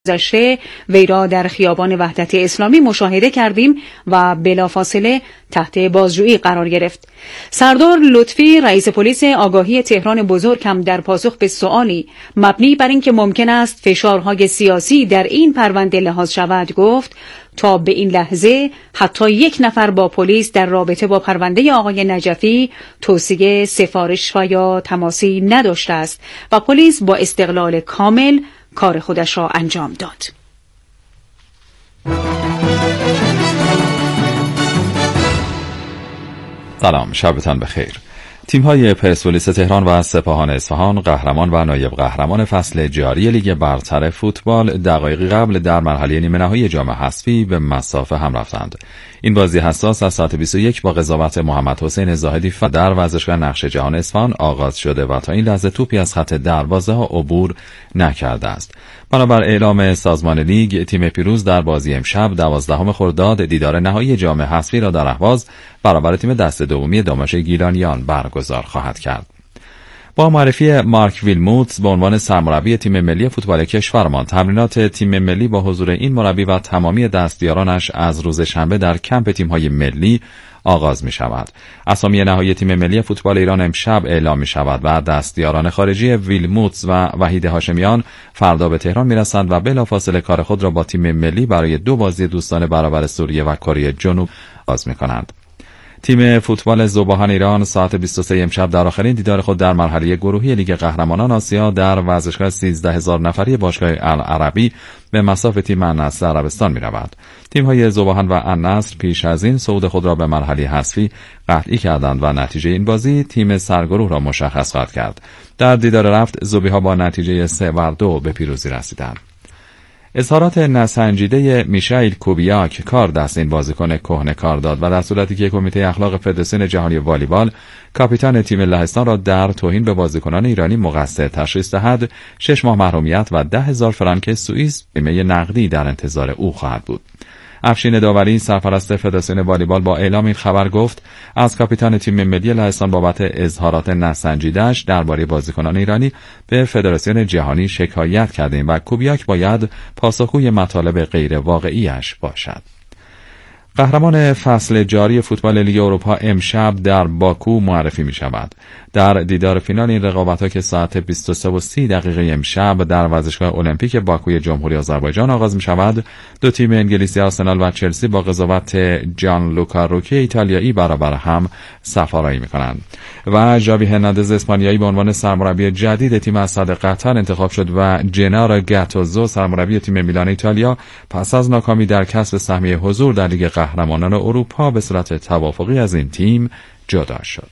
گذشته وی را در خیابان وحدت اسلامی مشاهده کردیم و بلافاصله تحت بازجویی قرار گرفت. سردار لطفی رئیس پلیس آگاهی تهران بزرگ هم در پاسخ به سوالی مبنی بر اینکه ممکن است فشارهای سیاسی در این پرونده لحاظ شود گفت تا به این لحظه حتی یک نفر با پلیس در رابطه با پرونده آقای نجفی توصیه، سفارش و یا تماسی نداشته است و پلیس با استقلال کامل کار خودش را انجام داد. سلام، شبتان بخیر. تیم‌های پرسپولیس تهران و سپاهان اصفهان قهرمان و نایب قهرمان فصل جاری لیگ برتر فوتبال دقایقی قبل در مرحله نیمه نهایی جام حذفی به مصاف هم رفتند. این بازی حساس از ساعت 21 با قضاوت محمد حسین زاهدی در ورزشگاه نقش جهان اصفهان آغاز شده و تا این لحظه توپی از خط دروازه ها عبور نکرده است. بنابر اعلام سازمان لیگ، تیم پیروز در بازی امشب 12 خرداد دیدار نهایی جام حذفی را در اهواز برابر تیم دسته دومی داماژ گیلانیان برگزار خواهد کرد. با معرفی مارک ویلموتس به عنوان سرمربی تیم ملی فوتبال کشورمان، تمرینات تیم ملی با حضور این مربی و تمامی دستیارانش از روز شنبه در کمپ تیم‌های ملی آغاز می شود. اسامی نهایی تیم ملی فوتبال ایران امشب اعلام می شود و دستیاران خارجی ویلموتس و وحید هاشمیان فردا به تهران می رسند و بلافاصله کار خود را با تیم ملی برای 2 بازی دوستانه برابر سوریه و کره جنوب آغاز می کنند. تیم فوتبال ذوب‌آهن ایران ساعت 23 امشب در آخرین دیدار خود در مرحله گروهی لیگ قهرمانان آسیا در ورزشگاه 13000 نفری باشگاه العربی به مصاف تیم النصر عربستان می‌رود. تیم‌های ذوب‌آهن و النصر پیش از این صعود خود را به مرحله حذفی قطعی کردند و نتیجه این بازی تیم سرگروه را مشخص خواهد کرد. در دیدار رفت ذوبی‌ها با نتیجه 3-2 به پیروزی رسیدند. اظهارات نسنجیده میشایل کوبیاک کار دست این بازیکن کهنه کار داد و در صورتی که کمیته اخلاق فدراسیون جهانی والیبال کاپیتان تیم لهستان را در توهین به بازیکنان ایرانی مقصر تشخیص دهد، 6 ماه محرومیت و 10,000 فرانک سوئیس بیمه نقدی در انتظار او خواهد بود. افشین داوری سرپرست فدراسیون والیبال با اعلام این خبر گفت از کاپیتان تیم ملی لهستان بابت اظهارات نسنجیده‌اش درباره بازیکنان ایرانی به فدراسیون جهانی شکایت کردیم و کوبیاک باید پاسخگوی مطالب غیر واقعی‌اش باشد. قهرمان فصل جاری فوتبال لیگ اروپا امشب در باکو معرفی می شود. در دیدار فینال این رقابت‌ها که ساعت 23:30 امشب در ورزشگاه المپیک باکوی جمهوری آذربایجان آغاز می شود، 2 تیم انگلیسی آرسنال و چلسی با قضاوت جان لوکا روکی ایتالیایی برابر هم سفارایی می کنند و ژاوی هرناندز اسپانیایی به عنوان سرمربی جدید تیم اسد قطر انتخاب شد و جنارو گاتوزو سرمربی تیم میلان ایتالیا پس از ناکامی در کسب سهمیه حضور در لیگ قهرمانان اروپا به صورت توافقی از این تیم جدا شد.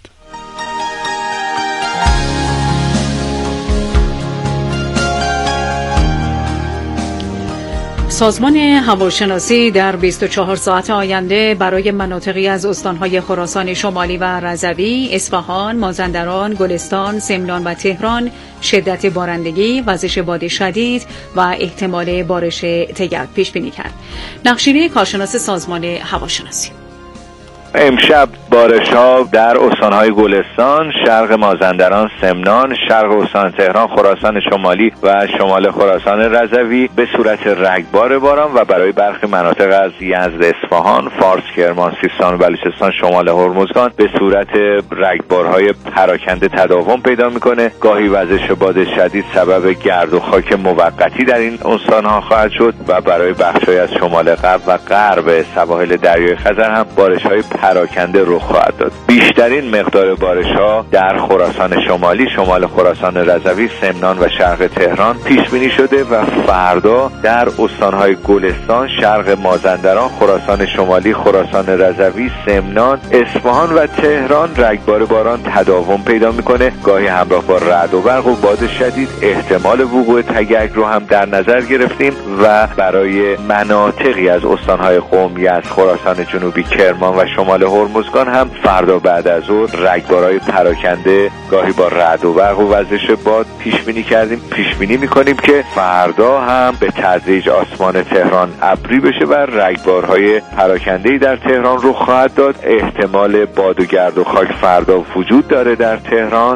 سازمان هواشناسی در 24 ساعت آینده برای مناطقی از استانهای خراسان شمالی و رضوی، اصفهان، مازندران، گلستان، سمنان و تهران شدت بارندگی، وزش باد شدید و احتمال بارش تگرگ پیش بینی کرد. نقشینه کارشناس سازمان هواشناسی: امشب بارش‌ها در استان‌های گلستان، شرق مازندران، سمنان، شرق استان تهران، خراسان شمالی و شمال خراسان رضوی به صورت رگبار باران و برای برخی مناطق از یزد، اصفهان، فارس، کرمان، سیستان و بلوچستان، شمال هرمزگان به صورت رگبارهای پراکنده تداوم پیدا می‌کنه. گاهی وزش باد شدید سبب گرد و خاک موقتی در این استان‌ها خواهد شد و برای بخش‌های از شمال غرب و غرب سواحل دریای خزر هم بارش‌های پراکنده رخ خواهد داد. بیشترین مقدار بارش‌ها در خراسان شمالی، شمال خراسان رضوی، سمنان و شرق تهران پیش بینی شده و فردا در استان‌های گلستان، شرق مازندران، خراسان شمالی، خراسان رضوی، سمنان، اصفهان و تهران رگبار باران تداوم پیدا می‌کنه. گاهی همراه با رعد و برق و باد شدید. احتمال وقوع تگرگ رو هم در نظر گرفتیم و برای مناطقی از استان‌های قم، یزد، خراسان جنوبی، کرمان و شمال هرمزگان هم فردا بعد از ظهر رگبارهای پراکنده گاهی با رعد و برق و وزش باد پیش بینی کردیم. پیش بینی می‌کنیم که فردا هم به تدریج آسمان تهران ابری بشه و رگبارهای پراکنده‌ای در تهران رخ خواهد داد. احتمال باد و گرد و خاک فردا وجود داره در تهران.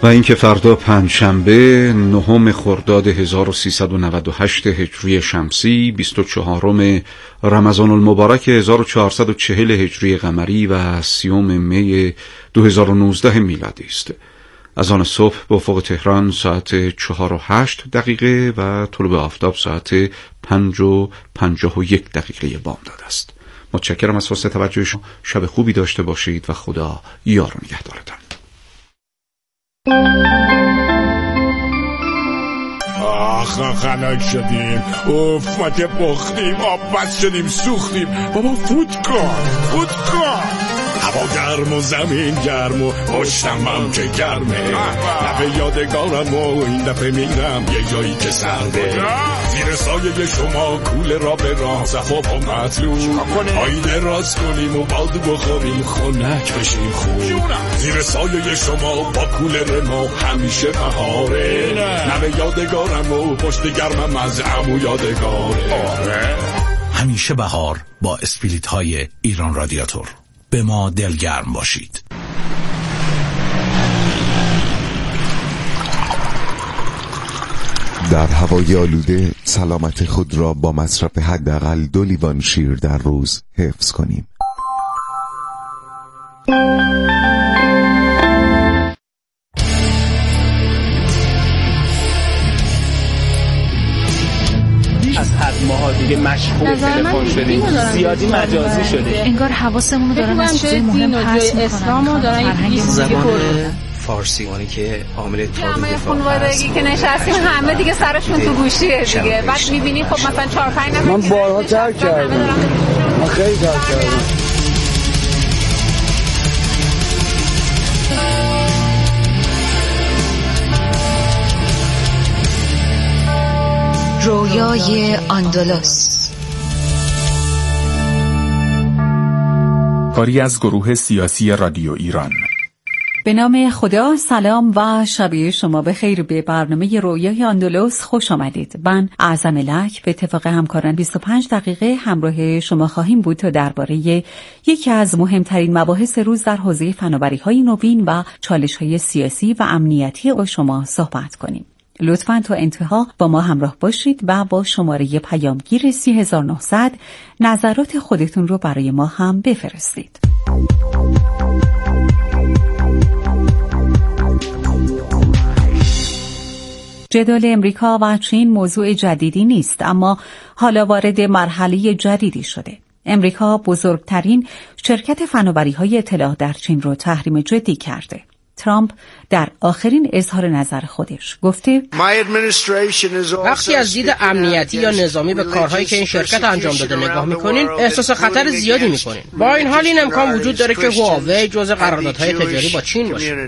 و اینکه فردا پنجشنبه 9 خرداد 1398 هجری شمسی 24 رمضان المبارک 1440 هجری قمری و 30 می 2019 میلادی است. از آن صبح به افق تهران ساعت 4:08 و طلوع آفتاب ساعت 5:51 بامداد است. متشکرم از حسن توجه شما. شب خوبی داشته باشید و خدا یار و نگهدارتان. خنک شدیم، اوف ما که بختیم، آب بس شدیم، سوختیم. بابا فوت کن هوا گرم و زمین گرم و پشتم هم که گرمه. لبه یادگارم و این دفعه میرم یه جایی که سرده، زیر سایه شما کوله را به راه صفا با مطلوب آینه راست کنیم و باد بخوریم خنک بشیم خوب. زیر سایه شما با کوله ما همیشه بهاره، لبه یادگارم و پشت گرمم از عمو یادگاره. همیشه بهار با اسپریت های ایران رادیاتور. به ما دلگرم باشید. در هوای آلوده سلامت خود را با مصرف حداقل 2 لیوان شیر در روز حفظ کنیم. از حد ماها دیگه مشغول تلفن شدیم، زیادی مجازی شده. انگار حواسمون رو دارن از چیزای مهم پرس میکنن. اسلام رو دارن زبان فارسی اونی که عامل جامعه خانوادگی که نشستیم همه دیگه سرشون تو گوشیه دیگه. بعد میبینیم خب مثلا 4-5 نفر من بارها ترک کردم، من خیلی ترک کردم. رویای اندلس، کاری از گروه سیاسی رادیو ایران. به نام خدا، سلام و شب شما بخیر. به برنامه رویای اندلس خوش آمدید. من اعظم لک به اتفاق همکاران 25 دقیقه همراه شما خواهیم بود تا درباره یکی از مهمترین مباحث روز در حوزه فناوری‌های نوین و چالش‌های سیاسی و امنیتی با شما صحبت کنیم. لطفاً تا انتها با ما همراه باشید و با شماره پیامگیر 30900 نظرات خودتون رو برای ما هم بفرستید. جدال امریکا و چین موضوع جدیدی نیست، اما حالا وارد مرحله جدیدی شده. امریکا بزرگترین شرکت فناوری‌های اطلاع در چین رو تحریم جدی کرده. ترامپ در آخرین اظهار نظر خودش گفته وقتی از دید امنیتی یا نظامی به کارهایی که این شرکت انجام داده نگاه میکنین احساس خطر زیادی میکنین. با این حال این امکان وجود داره که هواوی جزء قراردادهای تجاری با چین باشه.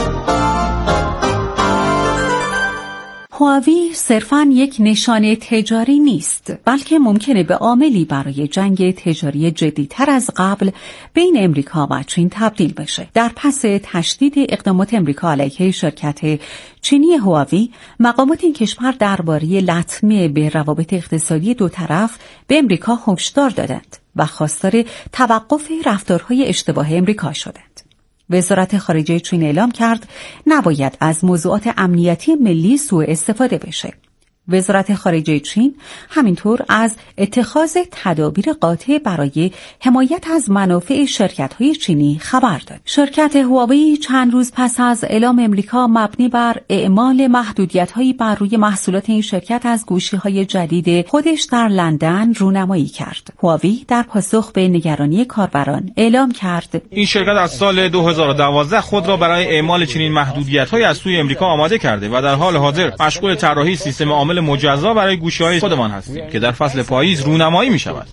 هواوی صرفاً یک نشانه تجاری نیست، بلکه ممکنه به عاملی برای جنگ تجاری جدی‌تر از قبل بین امریکا و چین تبدیل بشه. در پس تشدید اقدامات امریکا علیه شرکت چینی هواوی، مقامات این کشور درباره لطمه به روابط اقتصادی دو طرف به امریکا هشدار دادند و خواستار توقف رفتارهای اشتباه امریکا شدند. وزارت خارجه چین اعلام کرد نباید از موضوعات امنیتی ملی سوء استفاده بشه. وزارت خارجه چین همینطور از اتخاذ تدابیر قاطع برای حمایت از منافع شرکت‌های چینی خبر داد. شرکت هواوی چند روز پس از اعلام امریکا مبنی بر اعمال محدودیت‌هایی بر روی محصولات این شرکت از گوشی‌های جدید خودش در لندن رونمایی کرد. هواوی در پاسخ به نگرانی کاربران اعلام کرد این شرکت از سال 2012 خود را برای اعمال چنین محدودیت‌هایی از سوی امریکا آماده کرده و در حال حاضر مشغول طراحی سیستم عامل مجزا برای گوشی‌های خودمان هستیم که در فصل پاییز رونمایی می‌شود.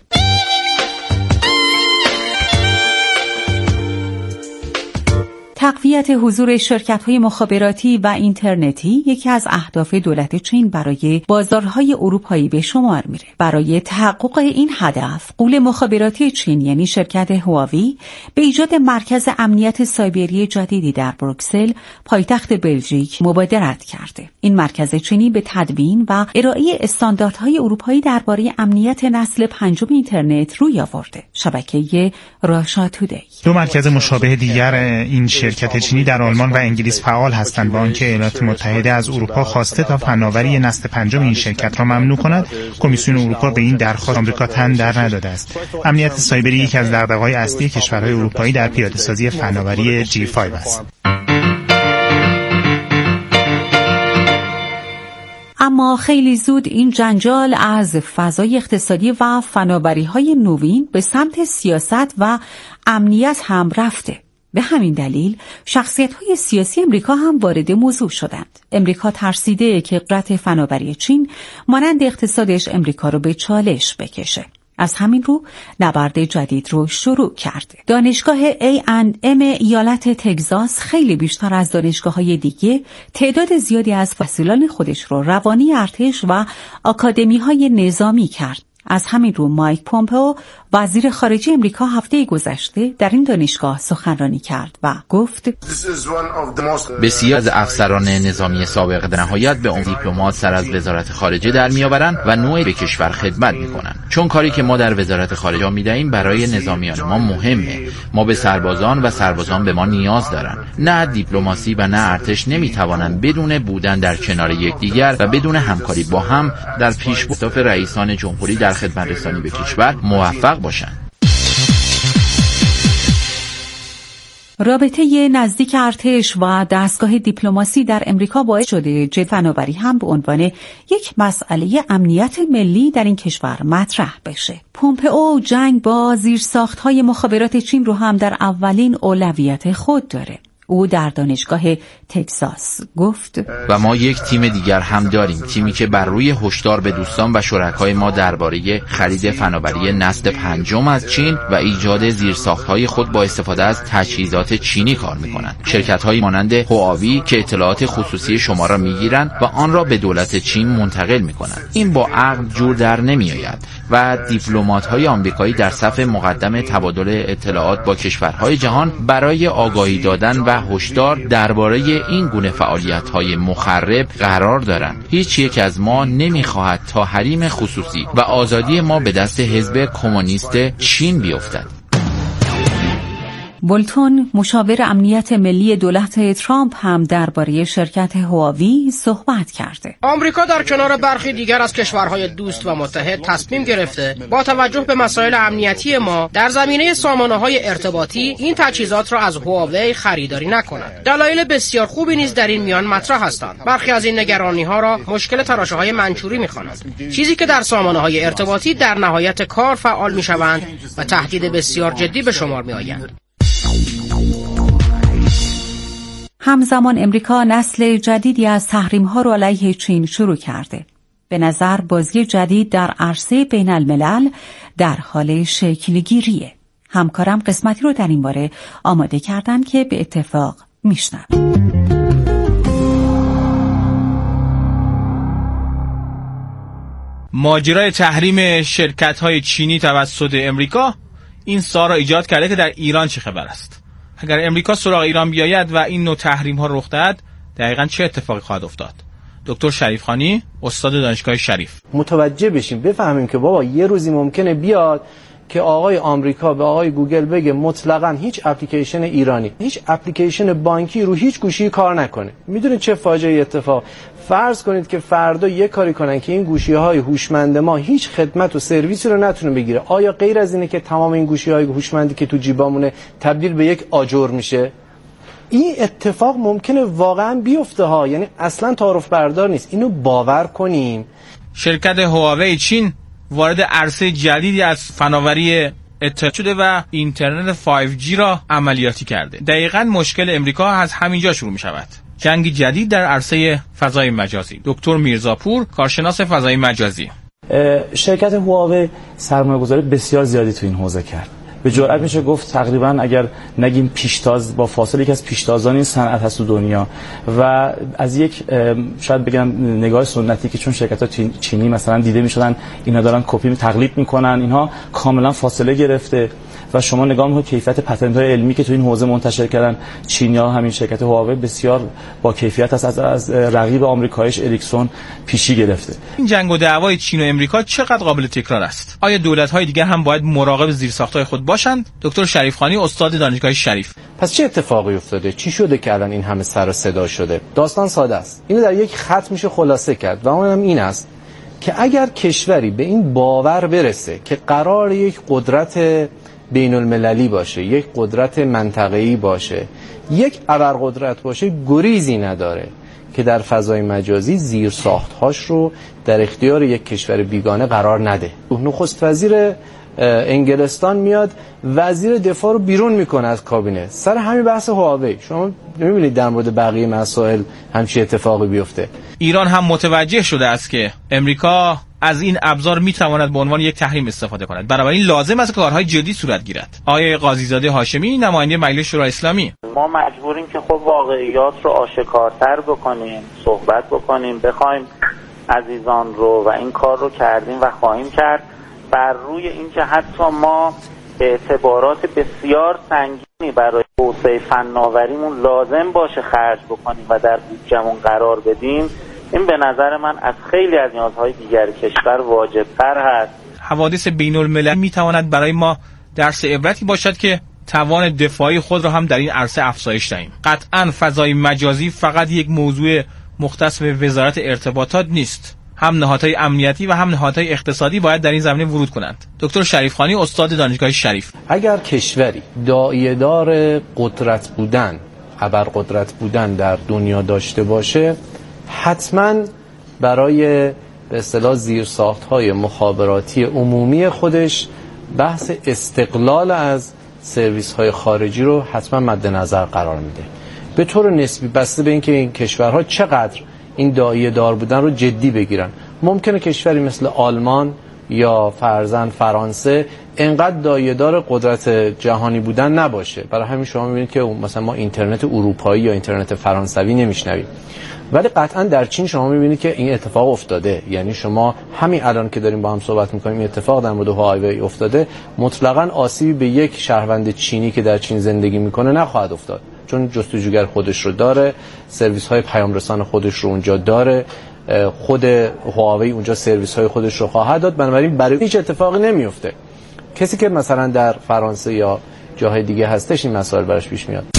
تقویت حضور شرکت‌های مخابراتی و اینترنتی یکی از اهداف دولت چین برای بازارهای اروپایی به شمار میره. برای تحقق این هدف، غول مخابراتی چین یعنی شرکت هواوی به ایجاد مرکز امنیت سایبری جدیدی در بروکسل، پایتخت بلژیک، مبادرت کرده. این مرکز چینی به تدوین و ارائه استانداردهای اروپایی درباره امنیت نسل پنجم اینترنت روی آورده. شبکه راشا تودی. دو مرکز مشابه دیگر این شرکت شرکت چینی در آلمان و انگلیس فعال هستند، با آنکه ایالات متحده از اروپا خواسته تا فناوری نسل پنجم این شرکت را ممنوع کند، کمیسیون اروپا به این درخواست آمریکا تن در نداده است. امنیت سایبری یکی از دغدغه‌های اصلی کشورهای اروپایی در پیاده‌سازی فناوری G5 است. اما خیلی زود این جنجال از فضای اقتصادی و فناوری‌های نوین به سمت سیاست و امنیت هم رفته. به همین دلیل شخصیت‌های سیاسی امریکا هم وارد موضوع شدند. امریکا ترسیده که قدرت فناوری چین مانند اقتصادش امریکا رو به چالش بکشه. از همین رو نبرد جدید رو شروع کرده. دانشگاه A&M ایالت تگزاس خیلی بیشتر از دانشگاه‌های دیگه تعداد زیادی از فصیلان خودش رو روانی ارتش و آکادمی‌های نظامی کرد. از همین رو مایک پومپئو وزیر خارجه امریکا هفته گذشته در این دانشگاه سخنرانی کرد و گفت بسیار از افسران نظامی سابق در نهایت به عنوان دیپلمات سر از وزارت خارجه در میآورند و نوعی به کشور خدمت میکنند، چون کاری که ما در وزارت خارجه میدهیم برای نظامیان ما مهمه. ما به سربازان و سربازان به ما نیاز دارند. نه دیپلماسی و نه ارتش نمیتوانند بدون بودن در کنار یکدیگر و بدون همکاری با هم در پیشبرد رئیسان جمهوری در خدمت رسانی به کشور موفق باشند. رابطه نزدیک ارتش و دستگاه دیپلماسی در امریکا باعث شده جد فناوری هم به عنوان یک مسئله امنیت ملی در این کشور مطرح بشه. پومپئو جنگ با زیرساخت‌های مخابرات چین رو هم در اولین اولویت خود داره. او در دانشگاه تگزاس گفت و ما یک تیم دیگر هم داریم، تیمی که بر روی هشدار به دوستان و شرکای ما درباره خرید فناوری نسل پنجم از چین و ایجاد زیرساخت‌های خود با استفاده از تجهیزات چینی کار می‌کنند. شرکت‌هایی مانند هواوی که اطلاعات خصوصی شما را می‌گیرند و آن را به دولت چین منتقل می‌کنند. این با عقل جور در نمی‌آید و دیپلمات‌های آمریکایی در صف مقدم تبادل اطلاعات با کشورهای جهان برای آگاهی دادن و هشدار درباره این گونه فعالیت‌های مخرب قرار دارند. هیچ یک از ما نمی‌خواهد تا حریم خصوصی و آزادی ما به دست حزب کمونیست چین بیفتد. بولتون مشاور امنیت ملی دولت ترامپ هم درباره شرکت هواوی صحبت کرده. آمریکا در کنار برخی دیگر از کشورهای دوست و متحد تصمیم گرفته با توجه به مسائل امنیتی ما در زمینه سامانه‌های ارتباطی این تجهیزات را از هواوی خریداری نکند. دلایل بسیار خوبی نیز در این میان مطرح هستند. برخی از این نگرانی‌ها را مشکل تراشه‌های منچوری می‌خوانند، چیزی که در سامانه‌های ارتباطی در نهایت کار فعال می‌شوند و تهدید بسیار جدی به شمار می‌آیند. همزمان امریکا نسل جدیدی از تحریم‌ها را علیه چین شروع کرده. به نظر بازی جدید در عرصه بین الملل در حال شکل‌گیریه. همکارم قسمتی رو در این باره آماده کردن که به اتفاق میشنویم. ماجرای تحریم شرکت‌های چینی توسط امریکا این سوال را ایجاد کرده که در ایران چه خبر است؟ اگر امریکا سراغ ایران بیاید و این نوع تحریم ها رخ دهد، دقیقاً چه اتفاقی خواهد افتاد؟ دکتر شریفخانی، استاد دانشگاه شریف. متوجه بشیم، بفهمیم که بابا یه روزی ممکنه بیاد که آقای آمریکا به آقای گوگل بگه مطلقاً هیچ اپلیکیشن ایرانی، هیچ اپلیکیشن بانکی رو هیچ گوشی کار نکنه. میدونید چه فاجعه اتفاق؟ فرض کنید که فردا یه کاری کنن که این گوشی‌های هوشمند ما هیچ خدمت و سرویسی رو نتونه بگیره. آیا غیر از اینه که تمام این گوشی‌های هوشمندی که تو جیبامونه تبدیل به یک آجر میشه؟ این اتفاق ممکنه واقعاً بیفته ها، یعنی اصلاً تعارف بردار نیست. اینو باور کنیم. شرکت هواوی چین وارد عرصه جدیدی از فناوری اطلاعات شده و اینترنت 5G را عملیاتی کرده. دقیقاً مشکل امریکا از همینجا شروع می شود. جنگ جدید در عرصه فضای مجازی. دکتر میرزاپور، کارشناس فضای مجازی. شرکت هواوی سرمایه‌گذاری بسیار زیادی تو این حوزه کرد. به جرئت میشه گفت تقریبا اگر نگیم پیشتاز، با فاصله یکی از پیشتازان این صنعت هست تو دنیا و از یک شاید بگم نگاه سنتی که چون شرکت‌ها چینی مثلا دیده میشدن اینا دارن کپی تقلید میکنن، اینها کاملا فاصله گرفته و شما نگاه می‌کنید کیفیت پتنت‌های علمی که تو این حوزه منتشر کردن، چینی‌ها همین شرکت هواوی بسیار با کیفیت است، از رقیب آمریکاییش اریکسون پیشی گرفته. این جنگ و دعوای چین و امریکا چقدر قابل تکرار است؟ آیا دولت‌های دیگر هم باید مراقب زیرساخت‌های خود باشند؟ دکتر شریفخانی، استاد دانشگاه شریف. پس چه اتفاقی افتاده؟ چی شده که الان این همه سر و صدا شده؟ داستان ساده است. اینو در یک خط میشه خلاصه کرد و اونم این است که اگر کشوری به این باور برسه که قرار یک قدرت بین المللی باشه، یک قدرت منطقه‌ای باشه، یک ابرقدرت باشه، گریزی نداره که در فضای مجازی زیرساخت‌هاش رو در اختیار یک کشور بیگانه قرار نده. نخست وزیر انگلستان میاد وزیر دفاع رو بیرون میکنه از کابینه سر همین بحث هواوی. شما نمیبینید در مورد بقیه مسائل همچین اتفاقی بیفته. ایران هم متوجه شده است که امریکا از این ابزار میتواند به عنوان یک تحریم استفاده کند، بنابراین لازم است کارهای جدی صورت گیرد. آقای قاضیزاده هاشمی، نماینده مجلس شورای اسلامی: ما مجبوریم که خب واقعیات رو آشکارتر بکنیم، صحبت بکنیم، بخوایم عزیزان رو، و این کار رو کردیم و خواهیم کرد، بر روی اینکه حتی ما اعتبارات بسیار سنگینی برای توسعه فناوریمون لازم باشه خرج بکنیم و در بودجه‌مون قرار بدیم. این به نظر من از خیلی از نیازهای دیگر کشور واجب‌تر هست. حوادث بین‌المللی میتواند برای ما درس عبرتی باشد که توان دفاعی خود را هم در این عرصه افزایش دهیم. قطعاً فضای مجازی فقط یک موضوع مختص به وزارت ارتباطات نیست. هم نهادهای امنیتی و هم نهادهای اقتصادی باید در این زمینه ورود کنند. دکتر شریفخانی، استاد دانشگاه شریف: اگر کشوری داعیه‌دار قدرت بودن، ابرقدرت بودن در دنیا داشته باشه، حتما برای به اصطلاح زیرساخت‌های مخابراتی عمومی خودش بحث استقلال از سرویس‌های خارجی رو حتما مد نظر قرار میده. به طور نسبی بسته به اینکه این کشورها چقدر این داعیه دار بودن رو جدی بگیرن. ممکنه کشوری مثل آلمان یا فرزند فرانسه انقدر داعیه دار قدرت جهانی بودن نباشه. برای همین شما میبینید که مثلا ما اینترنت اروپایی یا اینترنت فرانسوی نمیشنویم. ولی قطعا در چین شما میبینید که این اتفاق افتاده. یعنی شما همین الان که داریم با هم صحبت میکنیم این اتفاق در مورد هواوی افتاده، مطلقاً آسیبی به یک شهروند چینی که در چین زندگی میکنه نخواهد افتاد، چون جستجوگر خودش رو داره، سرویس های پیام رسان خودش رو اونجا داره، خود هواوی اونجا سرویس های خودش رو خواهد داد. بنابراین برای هیچ اتفاقی نمیفته. کسی که مثلا در فرانسه یا جاهای دیگه هستش این مسائل براش پیش میاد.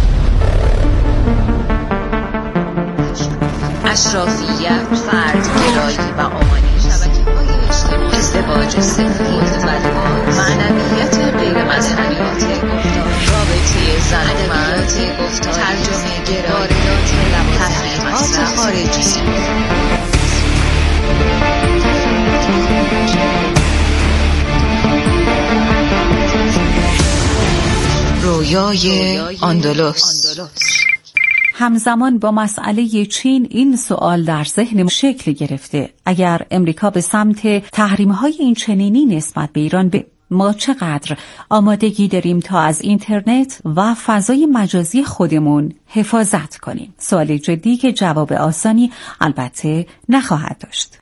اشرافیت، فردگرایی و آمانی، شبکه‌های اجتماعی، ازدواج سفید و معنویت غیر مذهبیات، رابطه زن و مرد، ترجمه گرایی، تحریمات خارجی. رویای آندلس. همزمان با مسئله چین این سوال در ذهن شکل گرفته: اگر امریکا به سمت تحریم‌های این چنینی نسبت به ایران به ما چقدر آمادگی داریم تا از اینترنت و فضای مجازی خودمون حفاظت کنیم؟ سوال جدی که جواب آسانی البته نخواهد داشت.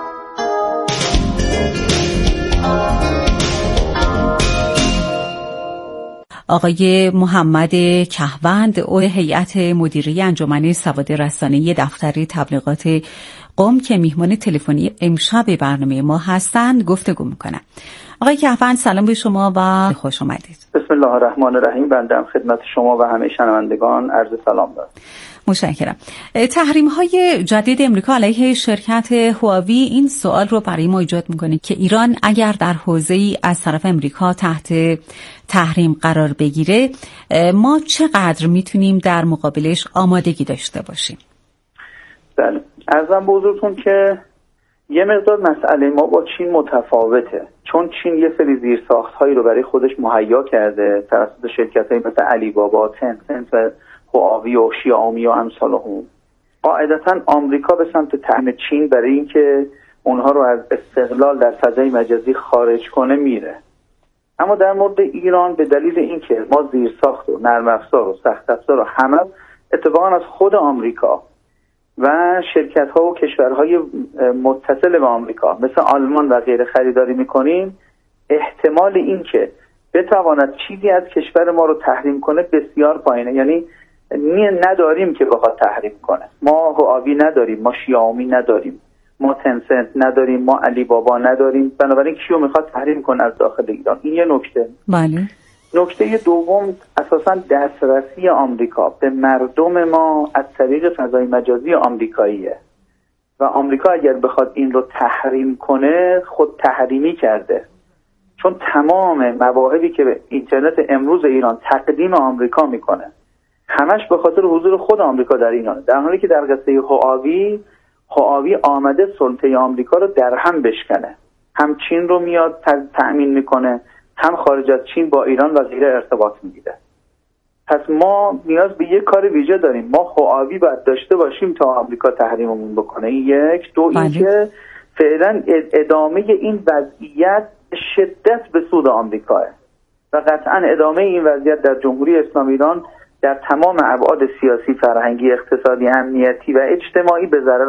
آقای محمد کهوند، عضو هیئت مدیره انجمن سواد رسانه‌ای دفتر تبلیغات قم که میهمان تلفنی امشب برنامه ما هستند گفتگو میکنم. آقای کهوند، سلام به شما و خوش آمدید. بسم الله الرحمن الرحیم. بنده خدمت شما و همه شنوندگان عرض سلام دارم. متشکرم. تحریم‌های جدید امریکا علیه شرکت هواوی این سوال رو برای ما ایجاد میکنه که ایران اگر در حوزه‌ای از طرف امریکا تحت تحریم قرار بگیره، ما چقدر میتونیم در مقابلش آمادگی داشته باشیم؟ بله، عرضم به حضورتون که یه مقدار مسئله ما با چین متفاوته، چون چین یه سری زیرساخت‌هایی رو برای خودش مهیا کرده توسط شرکت‌های مثل علی بابا، تنسنت و هواوی و شیائومی و امثالهم. قاعدتاً آمریکا به سمت تحریم چین برای اینکه اونها رو از استقلال در فضای مجازی خارج کنه میره. اما در مورد ایران به دلیل اینکه ما زیرساخت و نرم افزار و سخت افزار و همه اتفاقاً از خود آمریکا و شرکت‌ها و کشورهای متصل به آمریکا مثل آلمان و غیره خریداری می‌کنیم، احتمال اینکه بتواند چیزی از کشور ما رو تحریم کنه بسیار پایینه. یعنی نداریم که بخواد تحریم کنه. ما هواوی نداریم، ما شیائومی نداریم، ما تنسنت نداریم، ما علی بابا نداریم. بنابراین کیو میخواد تحریم کنه از داخل ایران؟ این یه نکته. بله. نکته دوم اساساً دسترسی آمریکا به مردم ما از طریق فضای مجازی آمریکاییه و آمریکا اگر بخواد این رو تحریم کنه خود تحریمی کرده، چون تمام مواهبی که به اینترنت امروز ایران تقدیم آمریکا میکنه همش به خاطر حضور خود آمریکا در ایران، در حالی که در قصه هواوی آمده سلطه آمریکا رو در هم بشکنه، هم چین رو میاد تأمین میکنه، هم خارج از چین با ایران و غیره ارتباط میگیره. پس ما نیاز به یک کار ویژه داریم. ما هواوی باید داشته باشیم تا آمریکا تحریممون بکنه. این یک. دو اینکه فعلا ادامه این وضعیت شدت به سود آمریکاه و قطعا ادامه این وضعیت در جمهوری اسلامی ایران در تمام ابعاد سیاسی، فرهنگی، اقتصادی، امنیتی و اجتماعی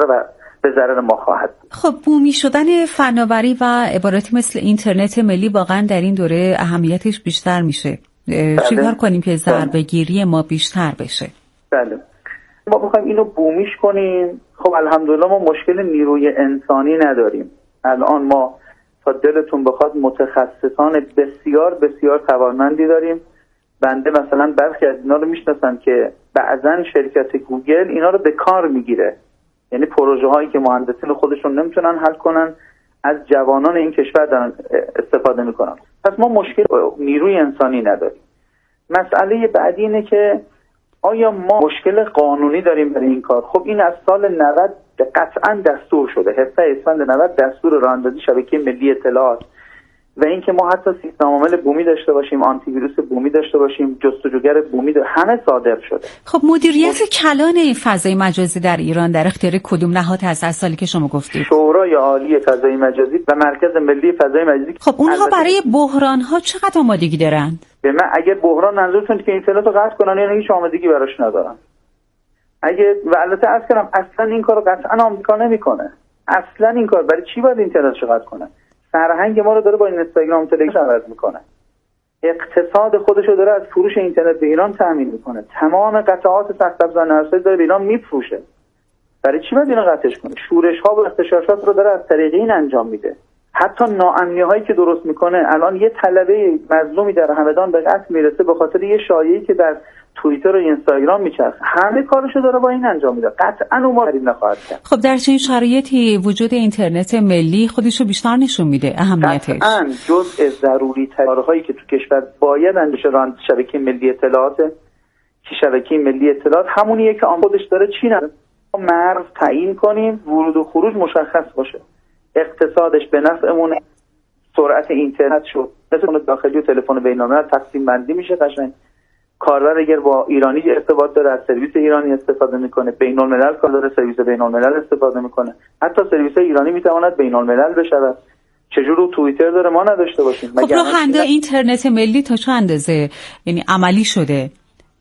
به ضرر ما خواهد بود. خب بومی شدن فناوری و عبارتی مثل اینترنت ملی واقعا در این دوره اهمیتش بیشتر میشه. چیکار کنیم که ضربه‌گیری ما بیشتر بشه؟ بله. ما بخوایم اینو بومیش کنیم، خب الحمدلله ما مشکل نیروی انسانی نداریم. الان ما تا دلتون بخواد متخصصان بسیار بسیار توانمندی داریم. بنده مثلا برخی از اینا رو میشناسم که بعضن شرکت گوگل اینا رو به کار میگیره. یعنی پروژه هایی که مهندسین خودشون نمیتونن حل کنن از جوانان این کشور دارن استفاده میکنن. پس ما مشکل نیروی انسانی نداریم. مسئله بعدی اینه که آیا ما مشکل قانونی داریم برای این کار؟ خب این از سال 90 قطعا دستور شده. 17 اسفند 90 دستور راه اندازی شبکه ملی اطلاعات و اینکه ما حتی سیستم عامل بومی داشته باشیم، آنتی ویروس بومی داشته باشیم، جستجوگر بومی همه صادر شده. خب مدیریت کلان فضای مجازی در ایران در اختیار کدوم نهاد هست از سالی که شما گفتید؟ شورای عالی فضای مجازی و مرکز ملی فضای مجازی. خب اونها برای بحران ها چقدر آمادگی دارند؟ به من اگه بحران منظورتون که اینترنت رو قطع کنن یا هیچ آمادگی براش ندارن. اگه و البته عرض کردم اصلا این کارو قطعا آمریکا نمیکنه. اصلا این کار برای چی باید اینترنت رو قطع کنه؟ فرهنگ ما رو داره با اینستاگرام و تلگرام عوض میکنه. اقتصاد خودش رو داره از فروش اینترنت به ایران تامین میکنه. تمام قطعات سخت افزار نرسایی داره به ایران میفروشه. برای چی باید اینو قطعش کنه؟ شورش ها و اغتشاشات رو داره از طریق این انجام میده. حتی ناامنی هایی که درست میکنه. الان یه طلبه مظلومی در همدان به قتل میرسه به خاطر یه شایعه‌ای که در توییتر و اینستاگرام میچرخه. همه کارشو داره با این انجام میده. قطعا اون ما نخواهد کرد. خب در چنین شرایطی وجود اینترنت ملی خودشو بیشتر نشون میده اهمیتش. قطعا جزء ضروری ترین‌هایی که تو کشور باید انجام شبکه ملی اطلاعات که شبکه ملی اطلاعات همونیه که آن خودش داره چی نداره. مرز تعیین کنیم، ورود و خروج مشخص باشه. اقتصادش به نفعمون، سرعت اینترنت شد مثل داخلی و تلفن بین‌الملل تقسیم بندی میشه قشنگ. کاربر اگر با ایرانی ارتباط داره از سرویس ایرانی استفاده میکنه، بین‌الملل کار داره سرویس بین‌الملل استفاده میکنه. حتی سرویس ایرانی میتواند بین‌الملل بشود. چجور رو توییتر داره ما نداشته باشیم؟ خب راهنده اینترنت ملی تا چه اندازه یعنی عملی شده؟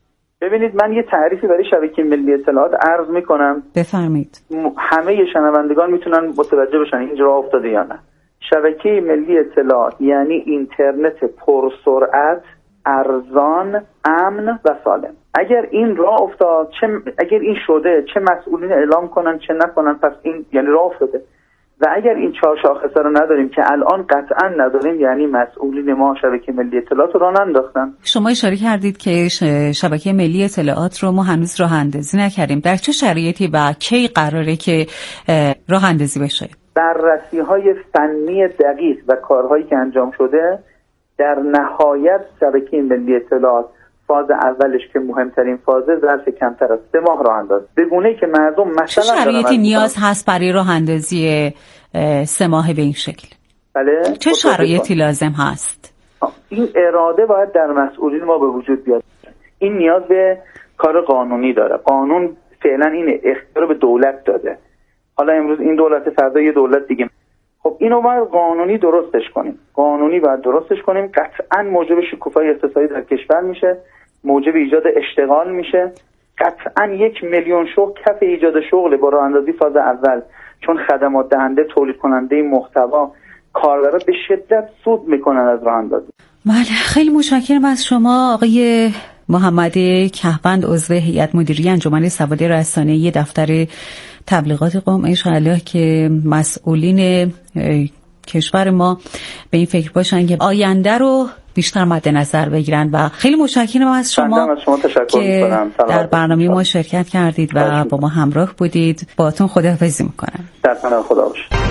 ببینید من یه تعریفی برای شبکه ملی اطلاعات عرض میکنم. بفرمایید. همه شنوندگان میتونن متوجه بشن این راه افتاده یا نه. شبکه ملی اطلاعات یعنی اینترنت پرسرعت، ارزان، امن و سالم. اگر این راه افتاد، اگر این شده، چه مسئولین اعلام کنن چه نکنن، پس این یعنی راه افتاده. و اگر این 4 شاخصه رو نداریم که الان قطعا نداریم، یعنی مسئولین ما شبکه ملی اطلاعات رو ننداختن. شما اشاره کردید که شبکه ملی اطلاعات رو ما هنوز راه اندازی نکردیم. در چه شرایطی و کی قراره که راه اندازی بشه؟ بررسی‌های فنی دقیق و کارهایی که انجام شده در نهایت شبکه ملی اطلاعات فاز اولش که مهمترین فازه ظرف کمتر از 3 ماه راه اندازی. به گونه‌ای که مردم مثلا چه شرایطی نیاز هست برای راه اندازی 3 ماه به این شکل؟ بله. چه شرایطی لازم هست؟ این اراده باید در مسئولین ما به وجود بیاد. این نیاز به کار قانونی داره. قانون فعلا این اختیار به دولت داده. حالا امروز این دولت، فردا یه دولت دیگه. خب اینو باید قانونی درستش کنیم. قانونی باید درستش کنیم. قطعا موجب شکوفایی اقتصادی در کشور میشه، موجب ایجاد اشتغال میشه. قطعا 1 میلیون شغل کف ایجاد شغل با راه اندازی فاز اول، چون خدمات دهنده، تولید کننده محتوا، کاربرا به شدت سود میکنن از راه اندازی. بله، خیلی متشکرم از شما آقای محمد کهبند، عضو هیئت مدیره انجمن سواد رسانه‌ای دفتر تبلیغات قم. انشاءالله که مسئولین کشور ما به این فکر باشن که آینده رو بیشتر مد نظر بگیرن و خیلی متشکرم از شما که در برنامه ما شرکت کردید و با ما همراه بودید. باهاتون خداحافظی میکنم. در پناه خدا باشید.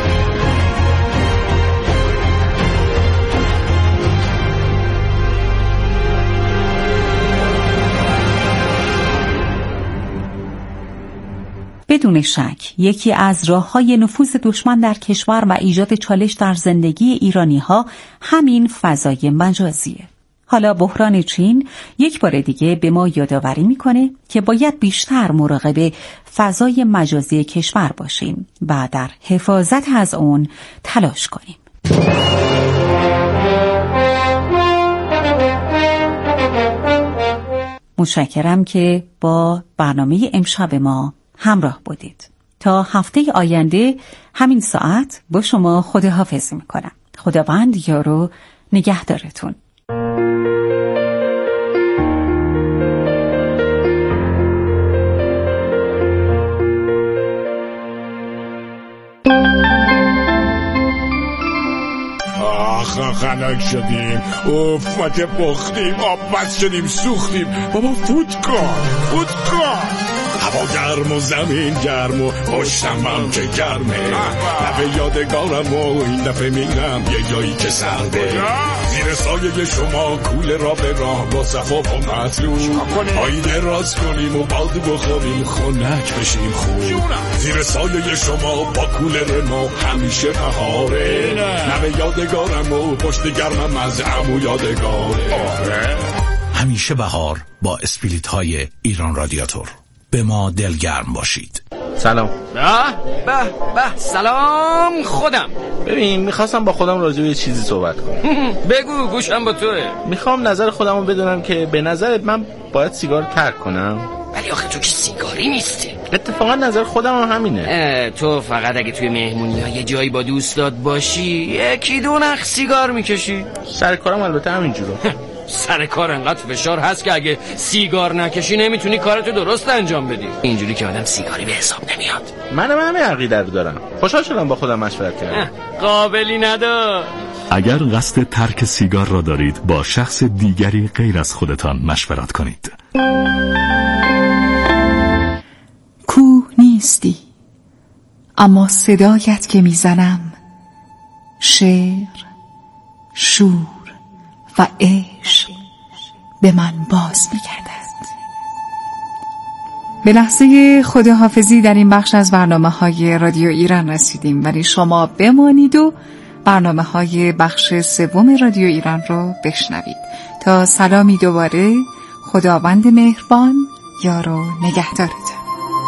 بدون شک یکی از راه‌های نفوذ دشمن در کشور و ایجاد چالش در زندگی ایرانی‌ها همین فضای مجازیه. حالا بحران چین یک بار دیگه به ما یادآوری میکنه که باید بیشتر مراقب فضای مجازی کشور باشیم و در حفاظت از اون تلاش کنیم. متشکرم که با برنامه امشب ما همراه بودید. تا هفته آینده همین ساعت با شما خداحافظی میکنم. خداوند یارو نگهدارتون. خنک شدیم، اوف ما که بختیم، آب بس شدیم، سوختیم. بابا فوت کن. هوا گرم و زمین گرم و پشتم هم که گرمه. لبه یادگارم و این دفعه میرم یه جایی که سرده. زیر سایه شما کوله را به راه با صفا و مطلوب آیده راست کنیم و بادو بخوریم خنک بشیم خوب. زیر سایه شما با کوله ما همیشه بهاره. لبه یادگارم و پشت گرمم از عمو یادگاره. همیشه بهار با اسپریت های ایران رادیاتور. به ما دلگرم باشید. سلام. به سلام. خودم ببین میخواستم با خودم راجع به یه چیزی صحبت کنم. بگو، گوشم با توه. میخوام نظر خودم رو بدونم که به نظرت من باید سیگار ترک کنم؟ ولی آخه تو که سیگاری نیستی. اتفاقا نظر خودم هم همینه. تو فقط اگه توی مهمونی ها یه جایی با دوستات باشی یکی دو نخ سیگار میکشی. سر کارم البته همینجوره. سر کار انقدر فشار هست که اگه سیگار نکشی نمیتونی کارتو درست انجام بدی. اینجوری که آدم سیگاری به حساب نمیاد. منم همین عقیده رو دارم. خوشحال شدم با خودم مشورت کردم. قابلی ندار. اگر قصد ترک سیگار را دارید با شخص دیگری غیر از خودتان مشورت کنید. کوه نیستی اما صدایت که میزنم شعر، شور و عشق به من باز می‌گردد. به لحظه خداحافظی در این بخش از برنامه‌های رادیو ایران رسیدیم، ولی شما بمانید و برنامه‌های بخش سوم رادیو ایران رو بشنوید. تا سلامی دوباره، خداوند مهربان یار و نگهدارتون.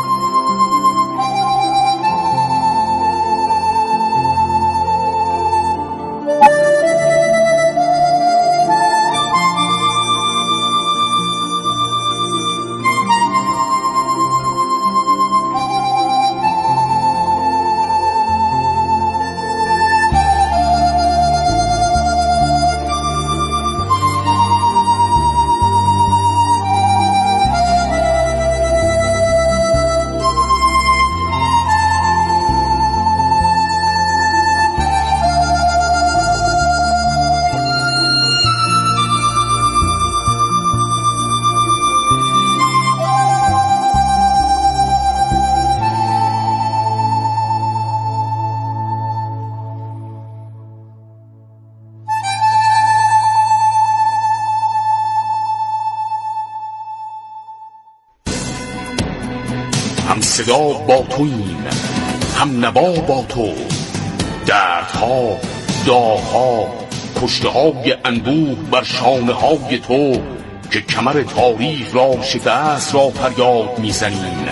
هم صدا با توییم، هم نوا با تو، دردها، داغها، کشته‌های انبوه بر شانه‌های تو که کمر تاریخ را شکست را فریاد می‌زنیم.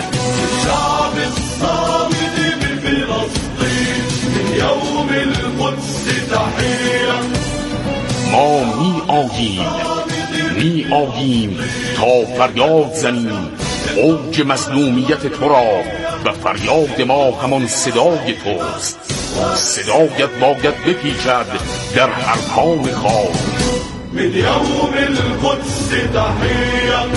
ما می آییم تا فریاد زنیم اوج مظلومیت تو را و فریاد ما همان صدای توست. صدایت باید بپیچد در ارکان خاک، من يوم القدس تحية